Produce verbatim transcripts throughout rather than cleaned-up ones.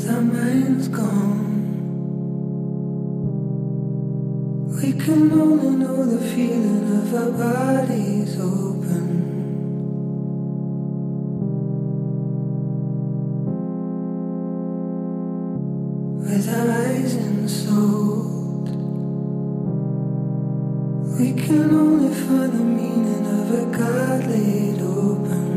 with our minds gone. We can only know the feeling of our bodies open. With our eyes ensouled, we can only find the meaning of a God laid open.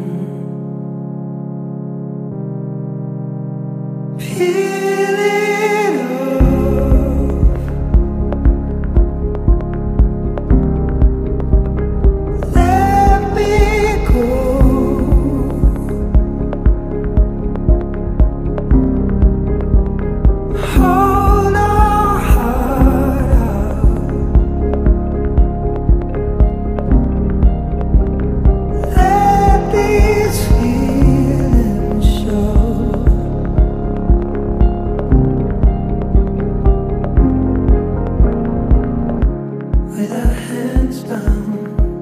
Peel it off, let me go. Hold our heart out, let these feelings show. With our hands bound,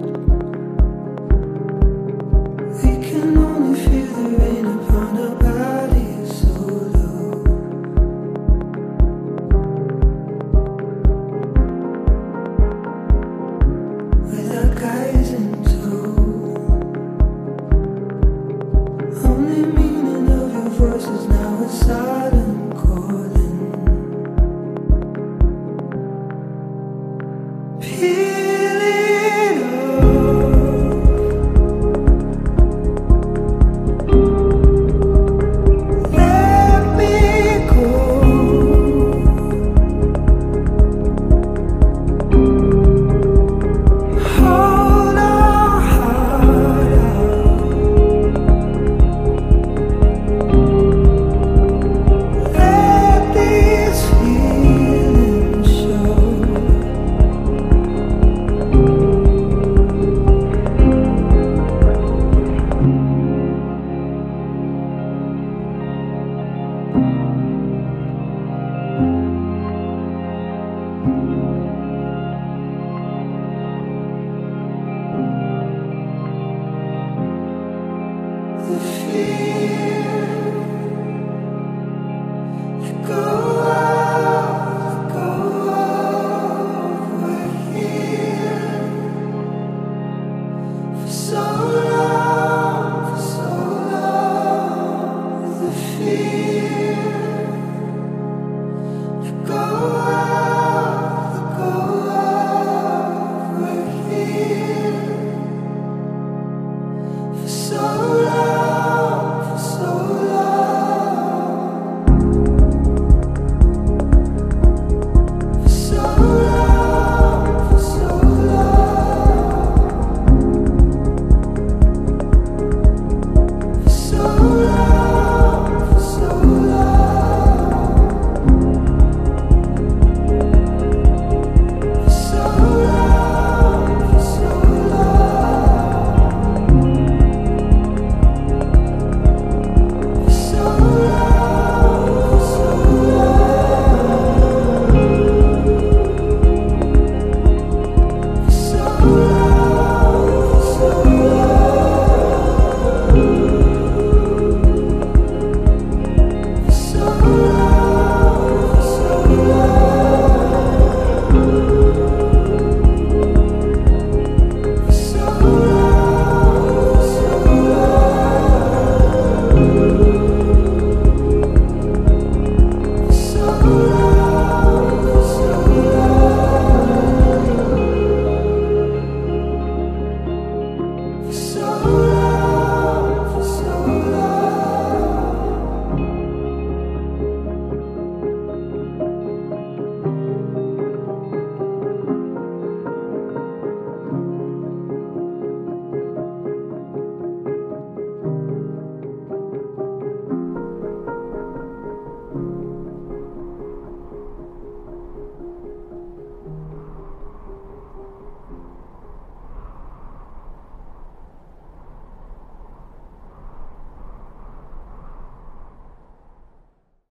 we can only feel the rain upon our bodies so low. With our guys in tow, only meaning of your voice is now a silent calling. Peace.